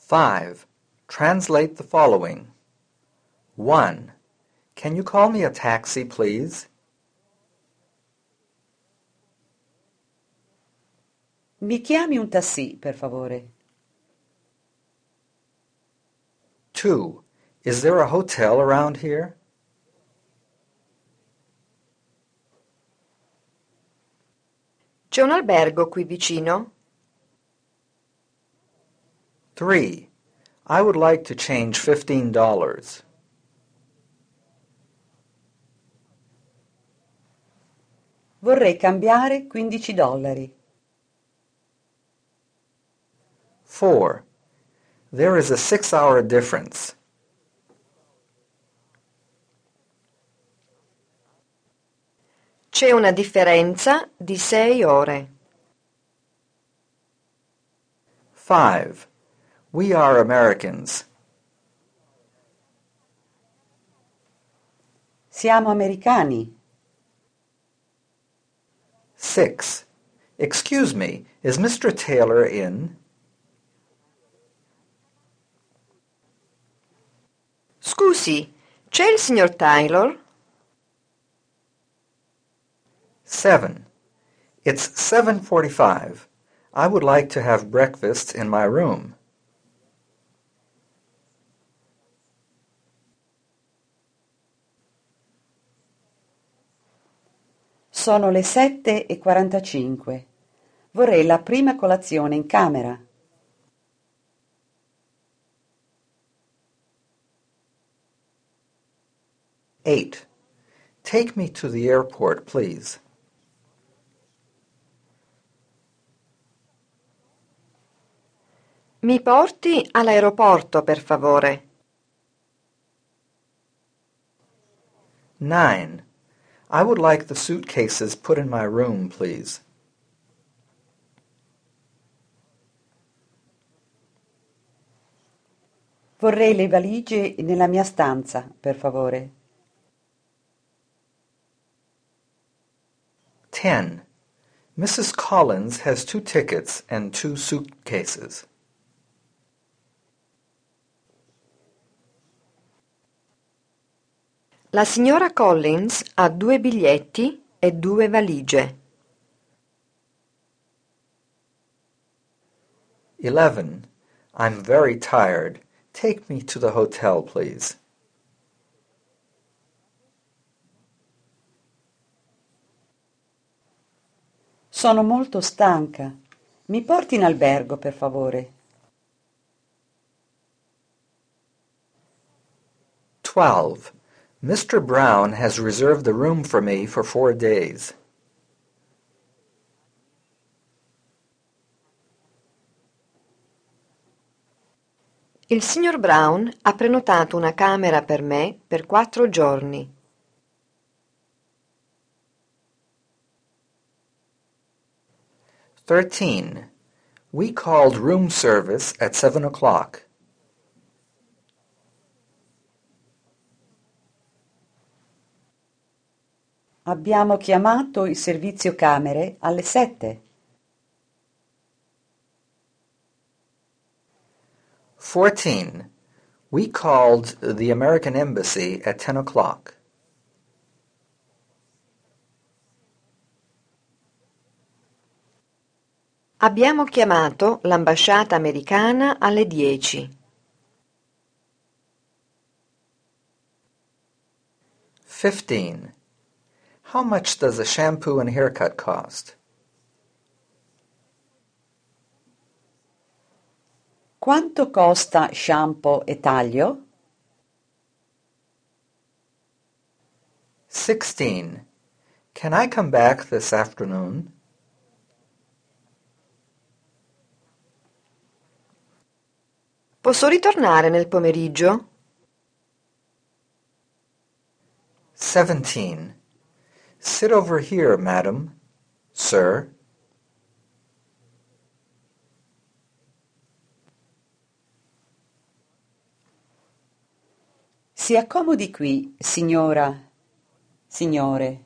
5. Translate the following. 1. Can you call me a taxi, please? Mi chiami un taxi, per favore? 2. Is there a hotel around here? C'è un albergo qui vicino? 3. I would like to change $15. Vorrei cambiare $15. 4. There is a 6-hour difference. C'è una differenza di 6 ore. 5. We are Americans. Siamo americani. 6. Excuse me, is Mr. Taylor in? Scusi, c'è il signor Taylor? 7. It's 7:45. I would like to have breakfast in my room. Sono le 7:45. Vorrei la prima colazione in camera. 8. Take me to the airport, please. Mi porti all'aeroporto, per favore. 9. I would like the suitcases put in my room, please. Vorrei le valigie nella mia stanza, per favore. 10. Mrs. Collins has 2 tickets and 2 suitcases. La signora Collins ha 2 biglietti e 2 valigie. 11. I'm very tired. Take me to the hotel, please. Sono molto stanca. Mi porti in albergo, per favore? 12. Mr. Brown has reserved the room for me for 4 days. Il signor Brown ha prenotato una camera per me per 4 giorni. 13. We called room service at 7 o'clock. Abbiamo chiamato il servizio camere alle 7. 14. We called the American Embassy at 10 o'clock. Abbiamo chiamato l'ambasciata americana alle 10. 15. How much does a shampoo and haircut cost? Quanto costa shampoo e taglio? 16. Can I come back this afternoon? Posso ritornare nel pomeriggio? 17. Sit over here, madam. Sir. Si accomodi qui, signora, signore.